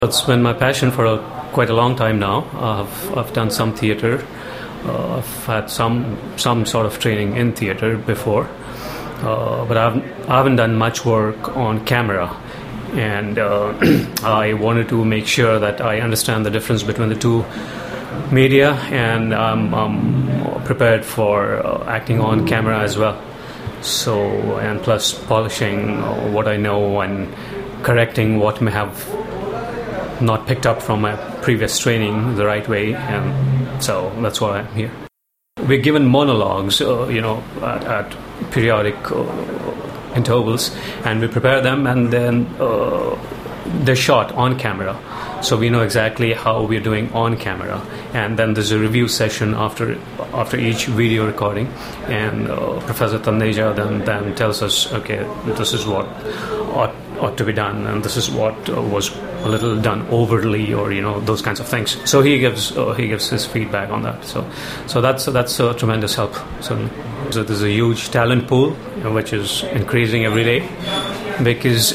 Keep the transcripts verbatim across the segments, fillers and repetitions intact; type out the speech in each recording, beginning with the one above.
It's been my passion for a, quite a long time now. I've, I've done some theatre. Uh, I've had some some sort of training in theatre before, uh, but I've, I haven't done much work on camera. And uh, I wanted to make sure that I understand the difference between the two media, and I'm, I'm prepared for uh, acting on camera as well. So, and plus polishing what I know and correcting what may have not picked up from my previous training the right way, and so that's why I'm here. We're given monologues, uh, you know, at, at periodic uh, intervals, and we prepare them, and then uh, they're shot on camera, so we know exactly how we're doing on camera. And then there's a review session after after each video recording, and uh, Professor Tandeja then then tells us, okay, this is what ought, ought to be done, and this is what uh, was a little done overly, or you know, those kinds of things. So he gives uh, he gives his feedback on that. So so that's that's a tremendous help. So, so there's a huge talent pool, you know, which is increasing every day, because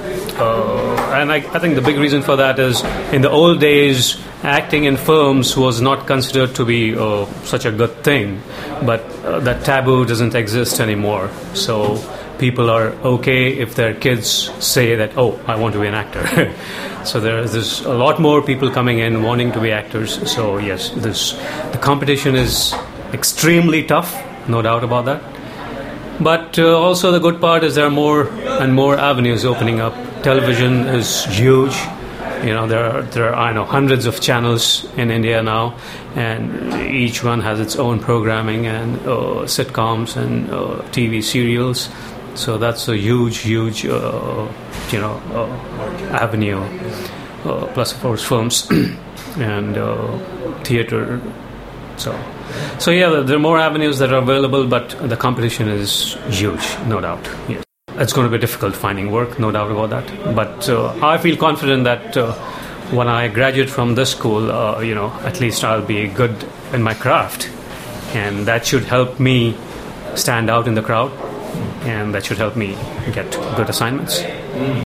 uh, and I, I think the big reason for that is, in the old days, acting in films was not considered to be uh, such a good thing, but uh, that taboo doesn't exist anymore. So people are okay if their kids say that, oh, I want to be an actor. So there, there's a lot more people coming in wanting to be actors. So yes, this, the competition is extremely tough, no doubt about that. But uh, also the good part is there are more and more avenues opening up. Television is huge. You know, there are, there are, I know, hundreds of channels in India now, and each one has its own programming and uh, sitcoms and uh, T V serials. So that's a huge, huge, uh, you know, uh, avenue. Uh, plus, of course, films and uh, theatre. So, so yeah, there are more avenues that are available, but the competition is huge, no doubt. Yes. It's going to be difficult finding work, no doubt about that. But uh, I feel confident that uh, when I graduate from this school, uh, you know, at least I'll be good in my craft, and that should help me stand out in the crowd, and that should help me get good assignments. Mm.